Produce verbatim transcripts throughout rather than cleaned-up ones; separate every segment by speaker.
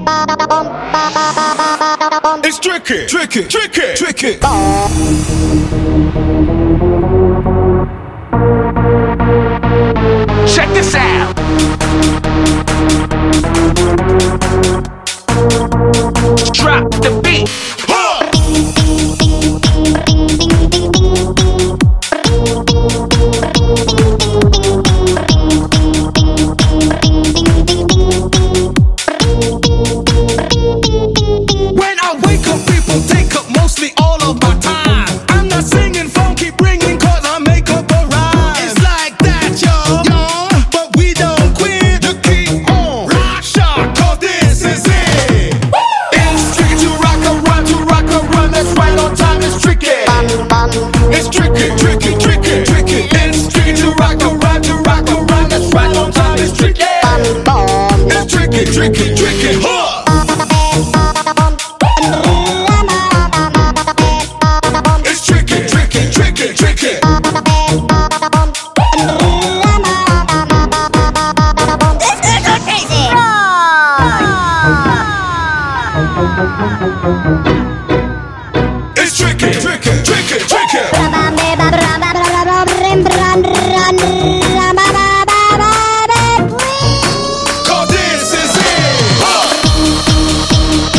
Speaker 1: It's tricky, tricky, tricky, tricky.
Speaker 2: Check this out. Drop the beat.
Speaker 1: When I wake up, people take up mostly all of my time. I'm not singing phone, keep ringing cause I make up a rhyme. It's like that, yo, yo, but we don't quit. You keep on rock shot, cause this is it. It's tricky to rock a run, to rock a run. That's right on time, it's tricky. It's tricky, tricky, tricky, tricky. It's tricky to rock a run, to rock a run. That's right on time, it's tricky. It's tricky, tricky, tricky, huh? It's tricky, tricky, tricky, tricky. It's tricky, tricky, tricky, tricky. Cause this is it. Huh?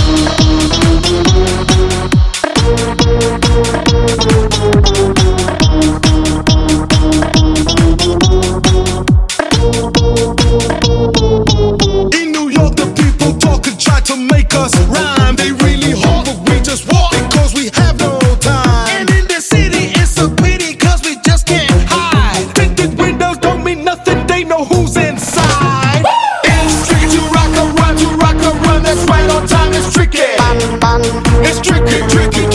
Speaker 1: In New York, the people talk and try to make us rhyme. They really hard, but we just walk because we have no time. And in the city, it's a pity cause we just can't hide. Tinted windows don't mean nothing, they know who's inside. It's tricky to rock a run, to rock a run. That's right on time, it's tricky. It's tricky, tricky,